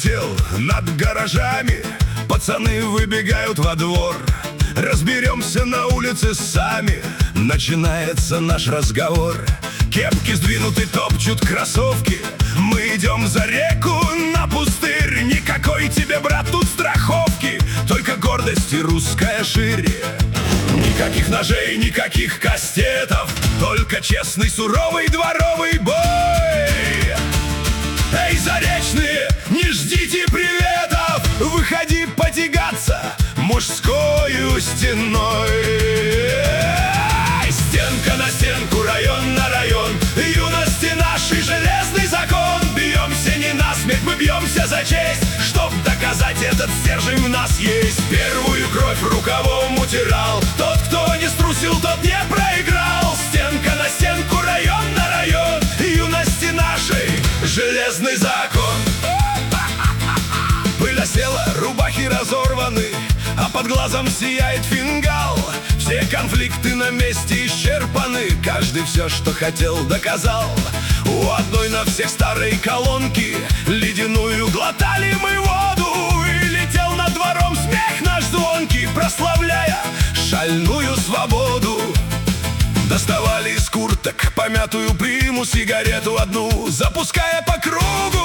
пролетел над гаражами, пацаны выбегают во двор. Разберемся на улице сами, начинается наш разговор. Кепки сдвинуты, топчут кроссовки. Мы идем за реку на пустырь. Никакой тебе, брат, тут страховки, только гордость и русская шире. Никаких ножей, никаких кастетов, только честный, суровый дворовый бой. Эй, заречные, не ждите приветов, выходи потягаться мужскою стеной. Стенка на стенку, район на район, юности нашей железный закон. Бьемся не насмех, мы бьемся за честь, чтоб доказать, этот стержень в нас есть. Первую кровь рукавом утирал тот, кто не струсил, тот не проиграл. Стенка на стенку, район на район, юности нашей железный закон. Пыль осела, рубахи разорваны, а под глазом сияет фингал. Все конфликты на месте исчерпаны, каждый все, что хотел, доказал. У одной на всех старой колонки ледяную глотали мы воду, и летел над двором смех наш звонкий, прославляя шальную свободу. Доставали из курток помятую приму, сигарету одну, запуская по кругу.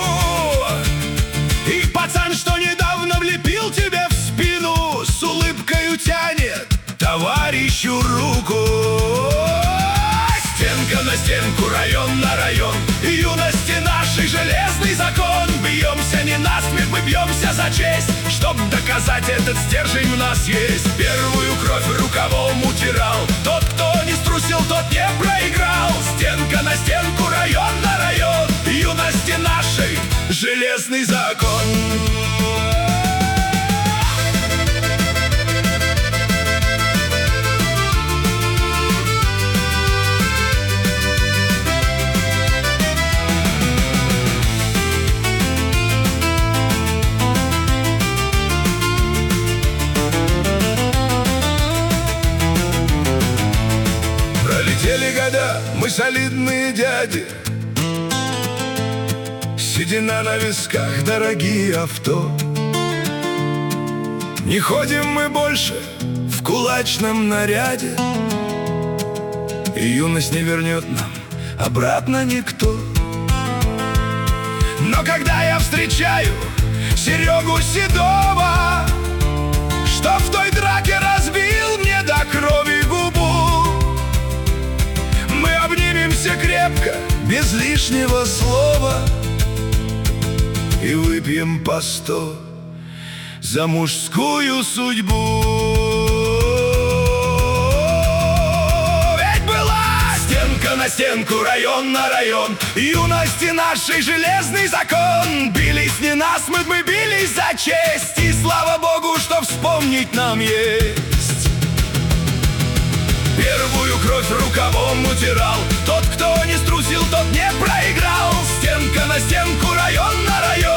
И пацан, что недавно влепил тебе в спину, с улыбкою тянет товарищу руку. Стенка на стенку, район на район, юности нашей железный закон. Бьемся не насмех, мы бьемся за честь, чтоб доказать, этот стержень у нас есть. Первую кровь рукавом утирал тот, кто не струсил, тот не проиграл. Стенка на стенку, район на район, юности нашей железный закон. Пролетели года, мы солидные дяди, седина на висках, дорогие авто. Не ходим мы больше в кулачном наряде, и юность не вернет нам обратно никто. Но когда я встречаю Серегу Седова, что в той драке разбил мне до крови губу, мы обнимемся крепко, без лишнего слова, и выпьем по 100 за мужскую судьбу. Ведь была стенка на стенку, район на район, юности нашей железный закон. Бились не насмерть, мы бились за честь, и слава Богу, что вспомнить нам есть. Первую кровь рукавом утирал тот, кто не струсил, тот не проиграл. Стенка на стенку, район на район,